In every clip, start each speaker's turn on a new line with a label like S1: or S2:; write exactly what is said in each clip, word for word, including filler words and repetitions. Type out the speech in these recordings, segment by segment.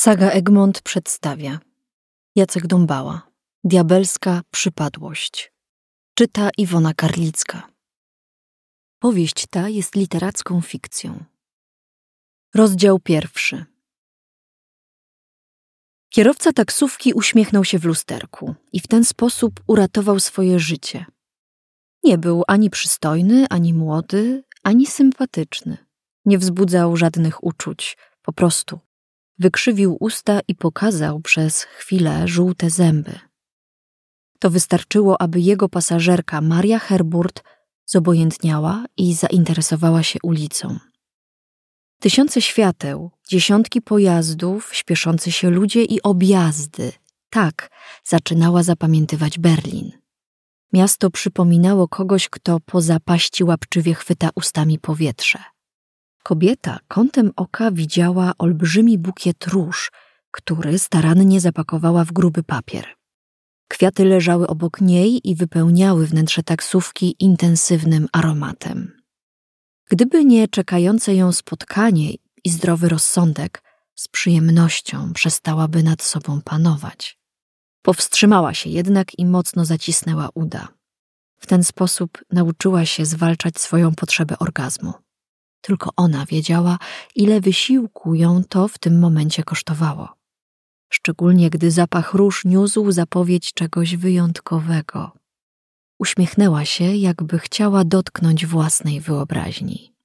S1: Saga Egmont przedstawia Jacek Dąbała. Diabelska przypadłość. Czyta Iwona Karlicka. Powieść ta jest literacką fikcją. Rozdział pierwszy. Kierowca taksówki uśmiechnął się w lusterku i w ten sposób uratował swoje życie. Nie był ani przystojny, ani młody, ani sympatyczny. Nie wzbudzał żadnych uczuć, po prostu wykrzywił usta i pokazał przez chwilę żółte zęby. To wystarczyło, aby jego pasażerka Maria Herburt zobojętniała i zainteresowała się ulicą. Tysiące świateł, dziesiątki pojazdów, śpieszący się ludzie i objazdy. Tak zaczynała zapamiętywać Berlin. Miasto przypominało kogoś, kto po zapaści łapczywie chwyta ustami powietrze. Kobieta kątem oka widziała olbrzymi bukiet róż, który starannie zapakowała w gruby papier. Kwiaty leżały obok niej i wypełniały wnętrze taksówki intensywnym aromatem. Gdyby nie czekające ją spotkanie i zdrowy rozsądek, z przyjemnością przestałaby nad sobą panować. Powstrzymała się jednak i mocno zacisnęła uda. W ten sposób nauczyła się zwalczać swoją potrzebę orgazmu. Tylko ona wiedziała, ile wysiłku ją to w tym momencie kosztowało. Szczególnie gdy zapach róż niósł zapowiedź czegoś wyjątkowego. Uśmiechnęła się, jakby chciała dotknąć własnej wyobraźni.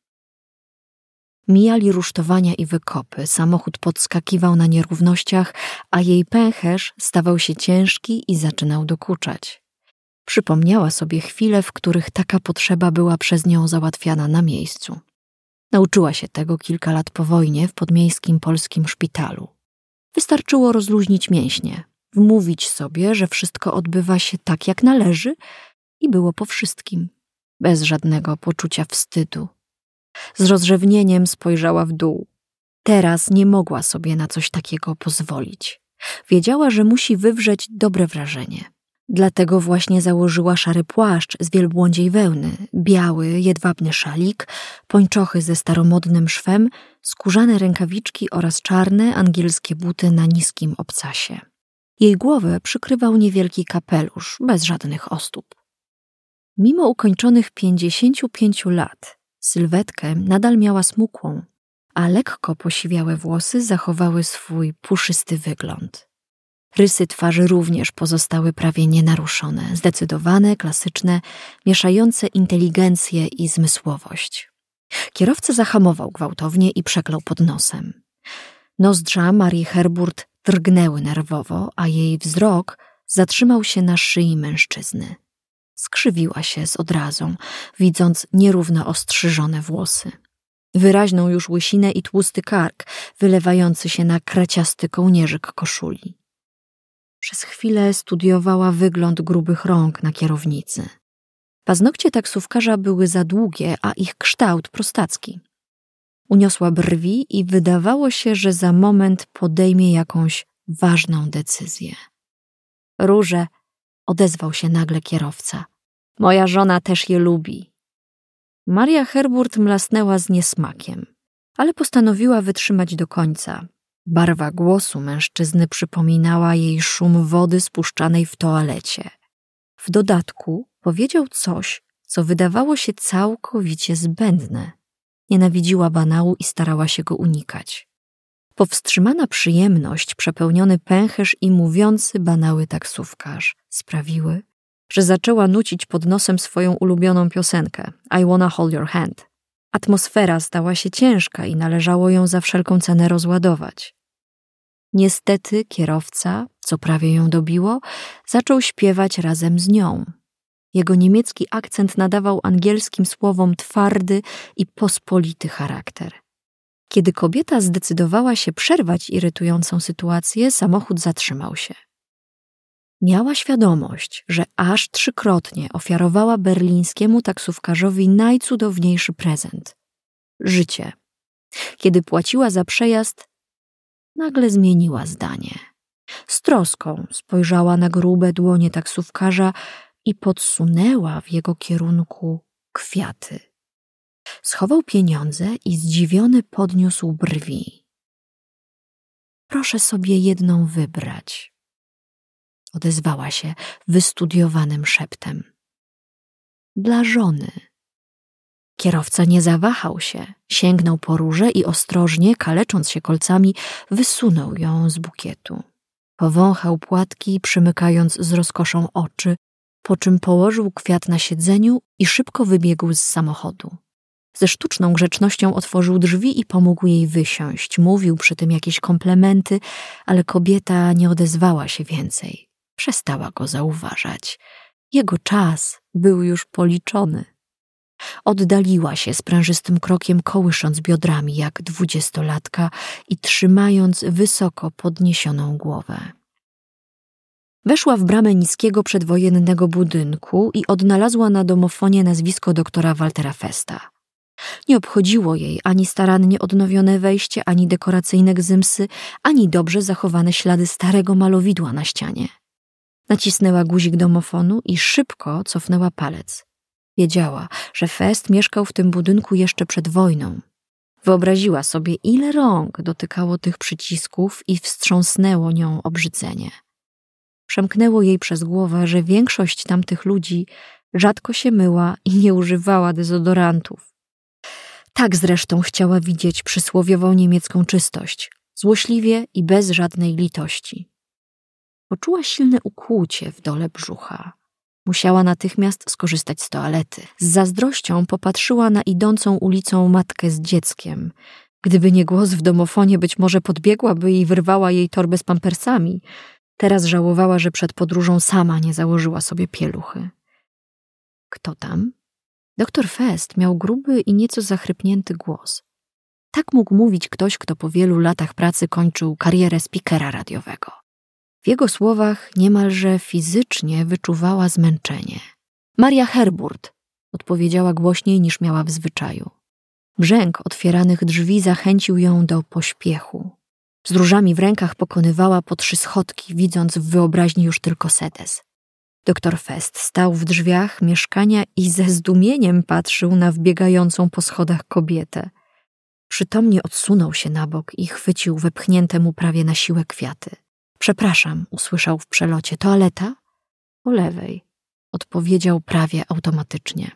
S1: Mijali rusztowania i wykopy, samochód podskakiwał na nierównościach, a jej pęcherz stawał się ciężki i zaczynał dokuczać. Przypomniała sobie chwile, w których taka potrzeba była przez nią załatwiana na miejscu. Nauczyła się tego kilka lat po wojnie w podmiejskim polskim szpitalu. Wystarczyło rozluźnić mięśnie, wmówić sobie, że wszystko odbywa się tak, jak należy i było po wszystkim, bez żadnego poczucia wstydu. Z rozrzewnieniem spojrzała w dół. Teraz nie mogła sobie na coś takiego pozwolić. Wiedziała, że musi wywrzeć dobre wrażenie. Dlatego właśnie założyła szary płaszcz z wielbłądziej wełny, biały, jedwabny szalik, pończochy ze staromodnym szwem, skórzane rękawiczki oraz czarne, angielskie buty na niskim obcasie. Jej głowę przykrywał niewielki kapelusz, bez żadnych ozdób. Mimo ukończonych pięćdziesięciu pięciu lat, sylwetkę nadal miała smukłą, a lekko posiwiałe włosy zachowały swój puszysty wygląd. Rysy twarzy również pozostały prawie nienaruszone, zdecydowane, klasyczne, mieszające inteligencję i zmysłowość. Kierowca zahamował gwałtownie i przeklął pod nosem. Nozdrza Marii Herburt drgnęły nerwowo, a jej wzrok zatrzymał się na szyi mężczyzny. Skrzywiła się z odrazą, widząc nierówno ostrzyżone włosy. Wyraźną już łysinę i tłusty kark, wylewający się na kraciasty kołnierzyk koszuli. Przez chwilę studiowała wygląd grubych rąk na kierownicy. Paznokcie taksówkarza były za długie, a ich kształt prostacki. Uniosła brwi i wydawało się, że za moment podejmie jakąś ważną decyzję. Róże, odezwał się nagle kierowca. Moja żona też je lubi. Maria Herburt mlasnęła z niesmakiem, ale postanowiła wytrzymać do końca. Barwa głosu mężczyzny przypominała jej szum wody spuszczanej w toalecie. W dodatku powiedział coś, co wydawało się całkowicie zbędne. Nienawidziła banału i starała się go unikać. Powstrzymana przyjemność, przepełniony pęcherz i mówiący banały taksówkarz sprawiły, że zaczęła nucić pod nosem swoją ulubioną piosenkę I Wanna Hold Your Hand. Atmosfera stała się ciężka i należało ją za wszelką cenę rozładować. Niestety kierowca, co prawie ją dobiło, zaczął śpiewać razem z nią. Jego niemiecki akcent nadawał angielskim słowom twardy i pospolity charakter. Kiedy kobieta zdecydowała się przerwać irytującą sytuację, samochód zatrzymał się. Miała świadomość, że aż trzykrotnie ofiarowała berlińskiemu taksówkarzowi najcudowniejszy prezent – życie. Kiedy płaciła za przejazd, nagle zmieniła zdanie. Z troską spojrzała na grube dłonie taksówkarza i podsunęła w jego kierunku kwiaty. Schował pieniądze i zdziwiony podniósł brwi. Proszę sobie jedną wybrać. Odezwała się wystudiowanym szeptem. Dla żony. Kierowca nie zawahał się, sięgnął po różę i ostrożnie, kalecząc się kolcami, wysunął ją z bukietu. Powąchał płatki, przymykając z rozkoszą oczy, po czym położył kwiat na siedzeniu i szybko wybiegł z samochodu. Ze sztuczną grzecznością otworzył drzwi i pomógł jej wysiąść. Mówił przy tym jakieś komplementy, ale kobieta nie odezwała się więcej. Przestała go zauważać. Jego czas był już policzony. Oddaliła się sprężystym krokiem, kołysząc biodrami jak dwudziestolatka i trzymając wysoko podniesioną głowę. Weszła w bramę niskiego przedwojennego budynku i odnalazła na domofonie nazwisko doktora Waltera Festa. Nie obchodziło jej ani starannie odnowione wejście, ani dekoracyjne gzymsy, ani dobrze zachowane ślady starego malowidła na ścianie. Nacisnęła guzik domofonu i szybko cofnęła palec. Wiedziała, że Fest mieszkał w tym budynku jeszcze przed wojną. Wyobraziła sobie, ile rąk dotykało tych przycisków i wstrząsnęło nią obrzydzenie. Przemknęło jej przez głowę, że większość tamtych ludzi rzadko się myła i nie używała dezodorantów. Tak zresztą chciała widzieć przysłowiową niemiecką czystość, złośliwie i bez żadnej litości. Poczuła silne ukłucie w dole brzucha. Musiała natychmiast skorzystać z toalety. Z zazdrością popatrzyła na idącą ulicą matkę z dzieckiem. Gdyby nie głos w domofonie, być może podbiegłaby i wyrwała jej torbę z pampersami. Teraz żałowała, że przed podróżą sama nie założyła sobie pieluchy. Kto tam? Doktor Fest miał gruby i nieco zachrypnięty głos. Tak mógł mówić ktoś, kto po wielu latach pracy kończył karierę speakera radiowego. W jego słowach niemalże fizycznie wyczuwała zmęczenie. Maria Herburt, odpowiedziała głośniej niż miała w zwyczaju. Brzęk otwieranych drzwi zachęcił ją do pośpiechu. Z różami w rękach pokonywała po trzy schodki, widząc w wyobraźni już tylko sedes. Doktor Fest stał w drzwiach mieszkania i ze zdumieniem patrzył na wbiegającą po schodach kobietę. Przytomnie odsunął się na bok i chwycił wepchnięte mu prawie na siłę kwiaty. Przepraszam, usłyszał w przelocie. Toaleta? Po lewej, odpowiedział prawie automatycznie.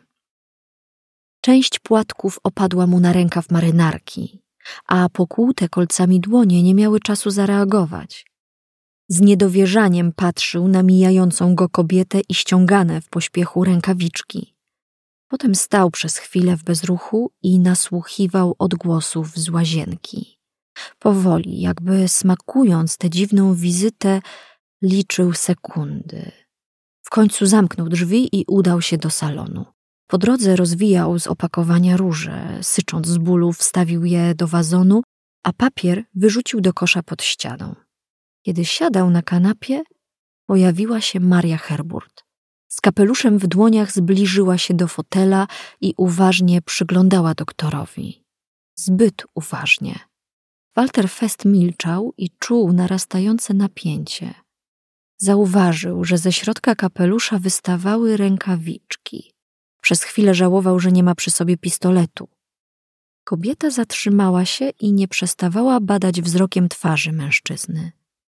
S1: Część płatków opadła mu na rękaw marynarki, a pokłute kolcami dłonie nie miały czasu zareagować. Z niedowierzaniem patrzył na mijającą go kobietę i ściągane w pośpiechu rękawiczki. Potem stał przez chwilę w bezruchu i nasłuchiwał odgłosów z łazienki. Powoli, jakby smakując tę dziwną wizytę, liczył sekundy. W końcu zamknął drzwi i udał się do salonu. Po drodze rozwijał z opakowania róże, sycząc z bólu wstawił je do wazonu, a papier wyrzucił do kosza pod ścianą. Kiedy siadał na kanapie, pojawiła się Maria Herburt. Z kapeluszem w dłoniach zbliżyła się do fotela i uważnie przyglądała doktorowi. Zbyt uważnie. Walter Fest milczał i czuł narastające napięcie. Zauważył, że ze środka kapelusza wystawały rękawiczki. Przez chwilę żałował, że nie ma przy sobie pistoletu. Kobieta zatrzymała się i nie przestawała badać wzrokiem twarzy mężczyzny.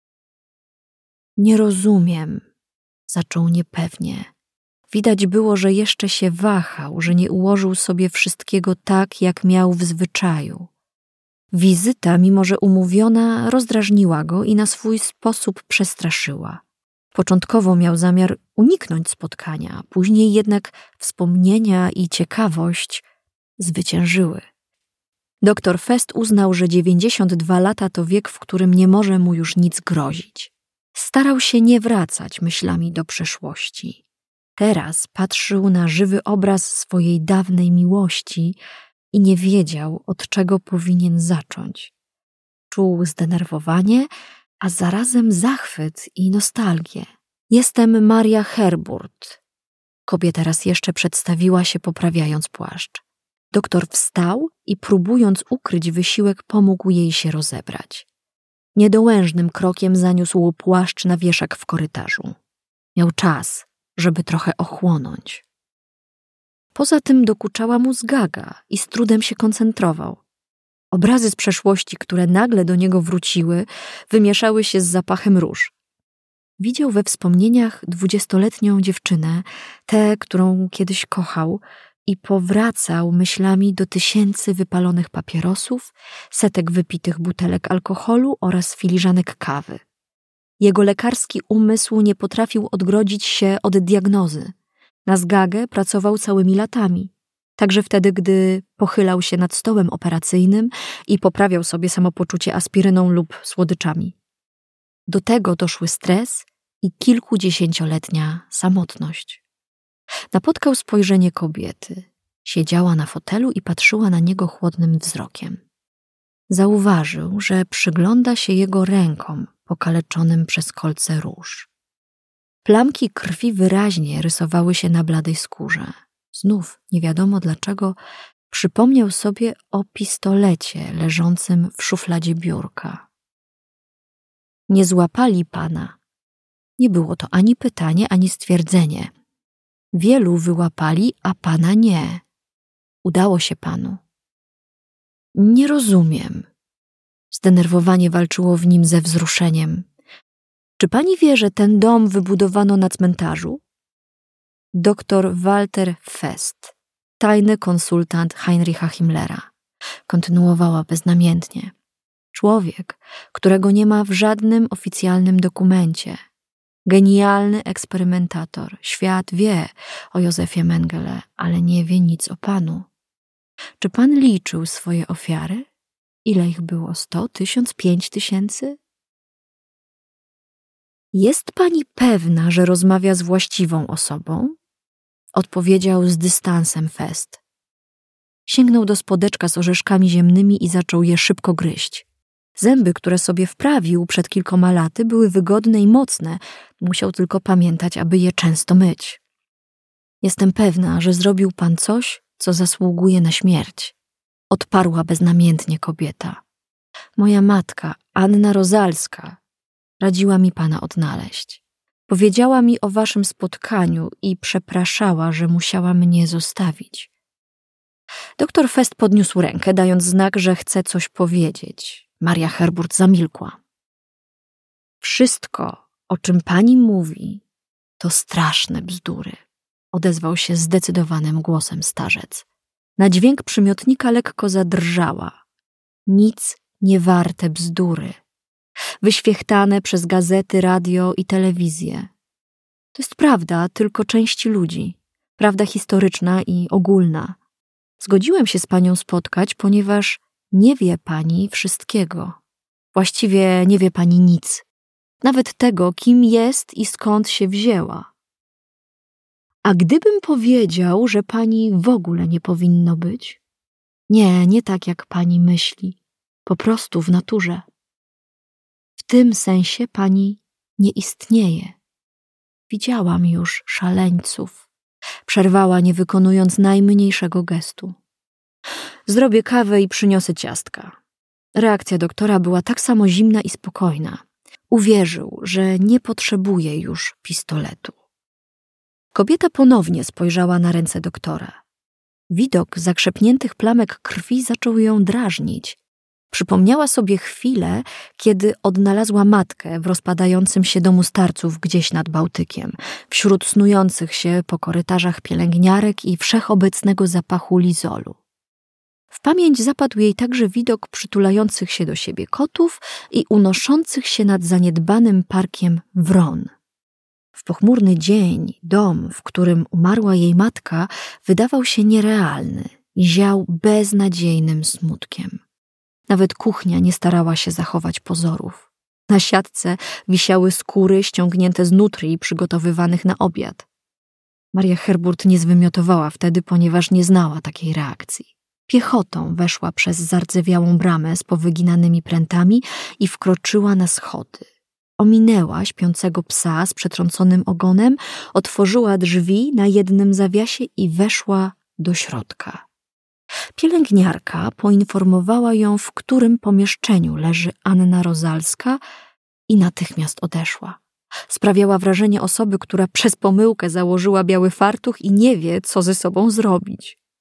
S1: Nie rozumiem, zaczął niepewnie. Widać było, że jeszcze się wahał, że nie ułożył sobie wszystkiego tak, jak miał w zwyczaju. Wizyta, mimo że umówiona, rozdrażniła go i na swój sposób przestraszyła. Początkowo miał zamiar uniknąć spotkania, później jednak wspomnienia i ciekawość zwyciężyły. Doktor Fest uznał, że dziewięćdziesiąt dwa lata to wiek, w którym nie może mu już nic grozić. Starał się nie wracać myślami do przeszłości. Teraz patrzył na żywy obraz swojej dawnej miłości i nie wiedział, od czego powinien zacząć. Czuł zdenerwowanie, a zarazem zachwyt i nostalgię. Jestem Maria Herburt. Kobieta raz jeszcze przedstawiła się, poprawiając płaszcz. Doktor wstał i próbując ukryć wysiłek, pomógł jej się rozebrać. Niedołężnym krokiem zaniósł płaszcz na wieszak w korytarzu. Miał czas, żeby trochę ochłonąć. Poza tym dokuczała mu zgaga i z trudem się koncentrował. Obrazy z przeszłości, które nagle do niego wróciły, wymieszały się z zapachem róż. Widział we wspomnieniach dwudziestoletnią dziewczynę, tę, którą kiedyś kochał, i powracał myślami do tysięcy wypalonych papierosów, setek wypitych butelek alkoholu oraz filiżanek kawy. Jego lekarski umysł nie potrafił odgrodzić się od diagnozy. Na zgagę pracował całymi latami. Także wtedy, gdy pochylał się nad stołem operacyjnym i poprawiał sobie samopoczucie aspiryną lub słodyczami. Do tego doszły stres i kilkudziesięcioletnia samotność. Napotkał spojrzenie kobiety. Siedziała na fotelu i patrzyła na niego chłodnym wzrokiem. Zauważył, że przygląda się jego rękom pokaleczonym przez kolce róż. Plamki krwi wyraźnie rysowały się na bladej skórze. Znów, nie wiadomo dlaczego, przypomniał sobie o pistolecie leżącym w szufladzie biurka. Nie złapali pana. Nie było to ani pytanie, ani stwierdzenie. Wielu wyłapali, a pana nie. Udało się panu. Nie rozumiem. Zdenerwowanie walczyło w nim ze wzruszeniem. Czy pani wie, że ten dom wybudowano na cmentarzu? Doktor Walter Fest, tajny konsultant Heinricha Himmlera, kontynuowała beznamiętnie. Człowiek, którego nie ma w żadnym oficjalnym dokumencie. Genialny eksperymentator. Świat wie o Józefie Mengele, ale nie wie nic o panu. Czy pan liczył swoje ofiary? Ile ich było? Sto? Tysiąc? Pięć tysięcy? Jest pani pewna, że rozmawia z właściwą osobą? Odpowiedział z dystansem Fest. Sięgnął do spodeczka z orzeszkami ziemnymi i zaczął je szybko gryźć. Zęby, które sobie wprawił przed kilkoma laty, były wygodne i mocne. Musiał tylko pamiętać, aby je często myć. Jestem pewna, że zrobił pan coś, co zasługuje na śmierć. Odparła beznamiętnie kobieta. Moja matka, Anna Rozalska, radziła mi pana odnaleźć. Powiedziała mi o waszym spotkaniu i przepraszała, że musiała mnie zostawić. Doktor Fest podniósł rękę, dając znak, że chce coś powiedzieć. Maria Herburt zamilkła. Wszystko, o czym pani mówi, to straszne bzdury, odezwał się zdecydowanym głosem starzec. Na dźwięk przymiotnika lekko zadrżała. Nic nie warte bzdury. Wyświechtane przez gazety, radio i telewizję. To jest prawda tylko części ludzi. Prawda historyczna i ogólna. Zgodziłem się z panią spotkać, ponieważ nie wie pani wszystkiego. Właściwie nie wie pani nic. Nawet tego, kim jest i skąd się wzięła. A gdybym powiedział, że pani w ogóle nie powinno być? Nie, nie tak jak pani myśli. Po prostu w naturze. W tym sensie pani nie istnieje. Widziałam już szaleńców. Przerwała, nie wykonując najmniejszego gestu. Zrobię kawę i przyniosę ciastka. Reakcja doktora była tak samo zimna i spokojna. Uwierzył, że nie potrzebuje już pistoletu. Kobieta ponownie spojrzała na ręce doktora. Widok zakrzepniętych plamek krwi zaczął ją drażnić. Przypomniała sobie chwilę, kiedy odnalazła matkę w rozpadającym się domu starców gdzieś nad Bałtykiem, wśród snujących się po korytarzach pielęgniarek i wszechobecnego zapachu lizolu. W pamięć zapadł jej także widok przytulających się do siebie kotów i unoszących się nad zaniedbanym parkiem wron. W pochmurny dzień dom, w którym umarła jej matka, wydawał się nierealny i ział beznadziejnym smutkiem. Nawet kuchnia nie starała się zachować pozorów. Na siatce wisiały skóry ściągnięte z nutrii przygotowywanych na obiad. Maria Herburt nie zwymiotowała wtedy, ponieważ nie znała takiej reakcji. Piechotą weszła przez zardzewiałą bramę z powyginanymi prętami i wkroczyła na schody. Ominęła śpiącego psa z przetrąconym ogonem, otworzyła drzwi na jednym zawiasie i weszła do środka. Pielęgniarka poinformowała ją, w którym pomieszczeniu leży Anna Rozalska i natychmiast odeszła. Sprawiała wrażenie osoby, która przez pomyłkę założyła biały fartuch i nie wie, co ze sobą zrobić.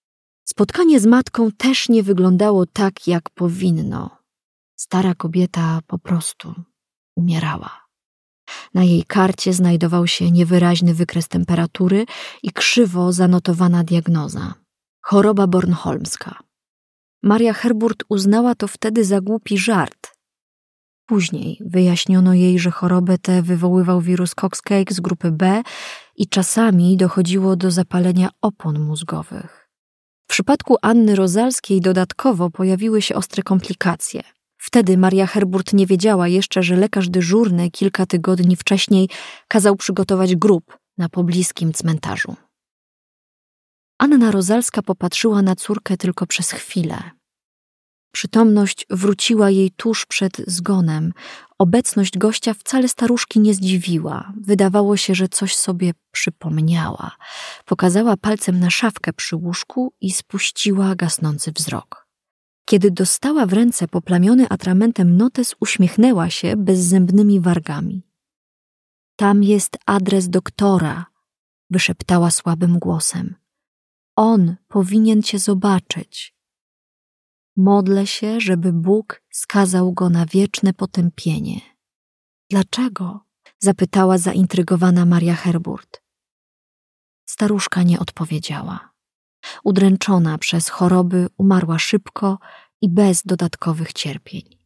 S1: Spotkanie z matką też nie wyglądało tak, jak powinno. Stara kobieta po prostu umierała. Na jej karcie znajdował się niewyraźny wykres temperatury i krzywo zanotowana diagnoza. Choroba bornholmska. Maria Herburt uznała to wtedy za głupi żart. Później wyjaśniono jej, że chorobę tę wywoływał wirus Coxsackie z grupy B i czasami dochodziło do zapalenia opon mózgowych. W przypadku Anny Rozalskiej dodatkowo pojawiły się ostre komplikacje. Wtedy Maria Herburt nie wiedziała jeszcze, że lekarz dyżurny kilka tygodni wcześniej kazał przygotować grób na pobliskim cmentarzu. Anna Rozalska popatrzyła na córkę tylko przez chwilę. Przytomność wróciła jej tuż przed zgonem. Obecność gościa wcale staruszki nie zdziwiła. Wydawało się, że coś sobie przypomniała. Pokazała palcem na szafkę przy łóżku i spuściła gasnący wzrok. Kiedy dostała w ręce poplamiony atramentem notes, uśmiechnęła się bezzębnymi wargami. Tam jest adres doktora, wyszeptała słabym głosem. On powinien cię zobaczyć. Modlę się, żeby Bóg skazał go na wieczne potępienie. Dlaczego? Zapytała zaintrygowana Maria Herburt. Staruszka nie odpowiedziała. Udręczona przez choroby umarła szybko i bez dodatkowych cierpień.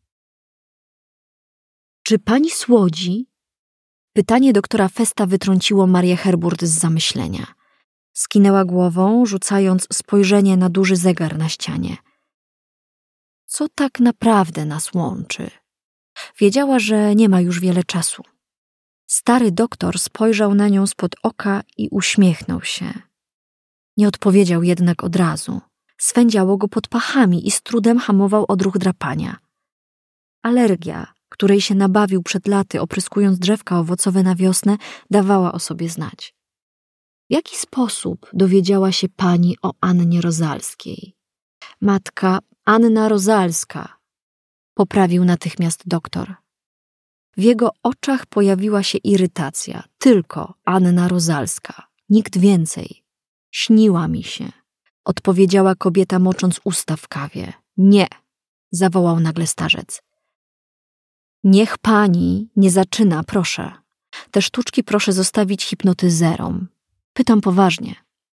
S1: Czy pani słodzi? Pytanie doktora Festa wytrąciło Marię Herburt z zamyślenia. Skinęła głową, rzucając spojrzenie na duży zegar na ścianie. Co tak naprawdę nas łączy? Wiedziała, że nie ma już wiele czasu. Stary doktor spojrzał na nią spod oka i uśmiechnął się. Nie odpowiedział jednak od razu. Swędziało go pod pachami i z trudem hamował odruch drapania. Alergia, której się nabawił przed laty, opryskując drzewka owocowe na wiosnę, dawała o sobie znać. W jaki sposób dowiedziała się pani o Annie Rozalskiej? Matka Anna Rozalska, poprawił natychmiast doktor. W jego oczach pojawiła się irytacja. Tylko Anna Rozalska, nikt więcej. Śniła mi się, odpowiedziała kobieta, mocząc usta w kawie. Nie, zawołał nagle starzec. Niech pani nie zaczyna, proszę. Te sztuczki proszę zostawić hipnotyzerom. Pytam poważnie.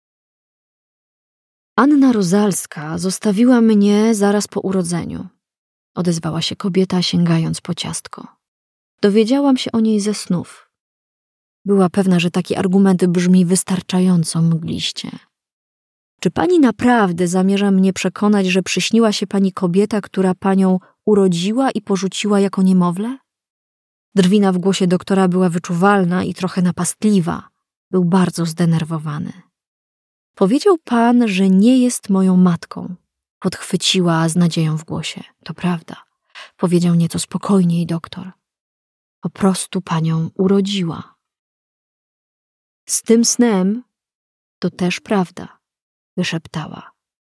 S1: Anna Rozalska zostawiła mnie zaraz po urodzeniu, odezwała się kobieta, sięgając po ciastko. Dowiedziałam się o niej ze snów. Była pewna, że taki argument brzmi wystarczająco mgliście. Czy pani naprawdę zamierza mnie przekonać, że przyśniła się pani kobieta, która panią urodziła i porzuciła jako niemowlę? Drwina w głosie doktora była wyczuwalna i trochę napastliwa. Był bardzo zdenerwowany. Powiedział pan, że nie jest moją matką. Podchwyciła z nadzieją w głosie. To prawda. Powiedział nieco spokojniej doktor. Po prostu panią urodziła. Z tym snem to też prawda, wyszeptała.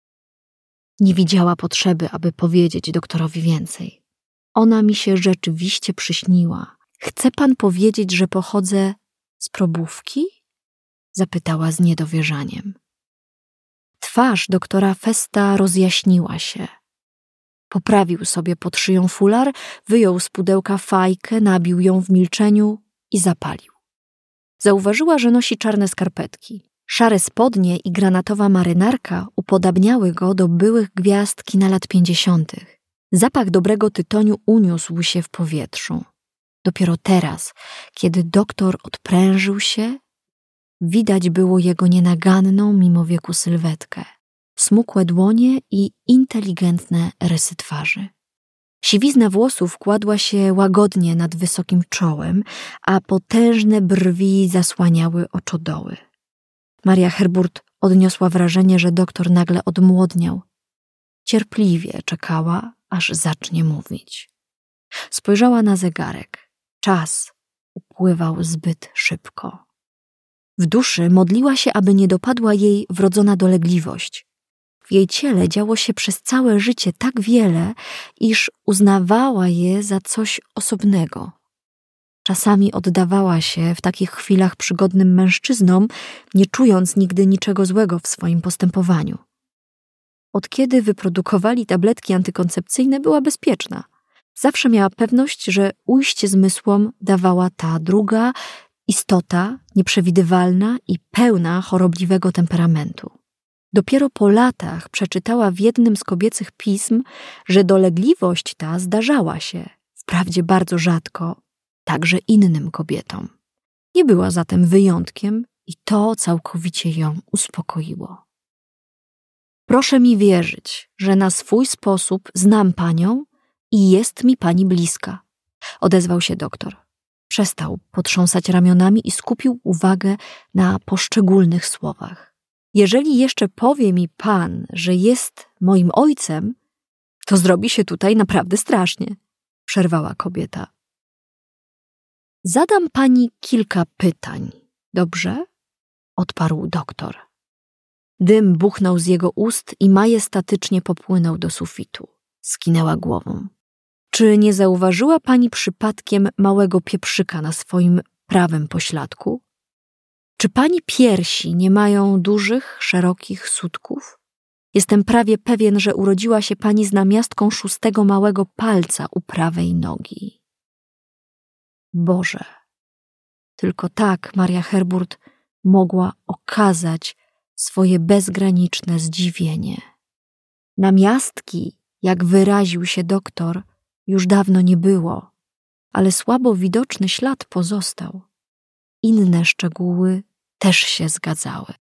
S1: Nie widziała potrzeby, aby powiedzieć doktorowi więcej. Ona mi się rzeczywiście przyśniła. Chce pan powiedzieć, że pochodzę z probówki? Zapytała z niedowierzaniem. Twarz doktora Festa rozjaśniła się. Poprawił sobie pod szyją fular, wyjął z pudełka fajkę, nabił ją w milczeniu i zapalił. Zauważyła, że nosi czarne skarpetki. Szare spodnie i granatowa marynarka upodabniały go do byłych gwiazd kina lat pięćdziesiątych. Zapach dobrego tytoniu uniósł się w powietrzu. Dopiero teraz, kiedy doktor odprężył się, widać było jego nienaganną mimo wieku sylwetkę, smukłe dłonie i inteligentne rysy twarzy. Siwizna włosów kładła się łagodnie nad wysokim czołem, a potężne brwi zasłaniały oczodoły. Maria Herburt odniosła wrażenie, że doktor nagle odmłodniał. Cierpliwie czekała, aż zacznie mówić. Spojrzała na zegarek. Czas upływał zbyt szybko. W duszy modliła się, aby nie dopadła jej wrodzona dolegliwość. W jej ciele działo się przez całe życie tak wiele, iż uznawała je za coś osobnego. Czasami oddawała się w takich chwilach przygodnym mężczyznom, nie czując nigdy niczego złego w swoim postępowaniu. od kiedy wyprodukowali tabletki antykoncepcyjne, była bezpieczna. Zawsze miała pewność, że ujście zmysłom dawała ta druga istota, nieprzewidywalna i pełna chorobliwego temperamentu. Dopiero po latach przeczytała w jednym z kobiecych pism, że dolegliwość ta zdarzała się, wprawdzie bardzo rzadko, także innym kobietom. Nie była zatem wyjątkiem i to całkowicie ją uspokoiło. Proszę mi wierzyć, że na swój sposób znam panią i jest mi pani bliska, odezwał się doktor. Przestał potrząsać ramionami i skupił uwagę na poszczególnych słowach. Jeżeli jeszcze powie mi pan, że jest moim ojcem, to zrobi się tutaj naprawdę strasznie, przerwała kobieta. Zadam pani kilka pytań, dobrze? Odparł doktor. Dym buchnął z jego ust i majestatycznie popłynął do sufitu. Skinęła głową. Czy nie zauważyła pani przypadkiem małego pieprzyka na swoim prawym pośladku? Czy pani piersi nie mają dużych, szerokich sutków? Jestem prawie pewien, że urodziła się pani z namiastką szóstego małego palca u prawej nogi. Boże, tylko tak Maria Herburt mogła okazać swoje bezgraniczne zdziwienie. Namiastki, jak wyraził się doktor, już dawno nie było, ale słabo widoczny ślad pozostał. Inne szczegóły też się zgadzały.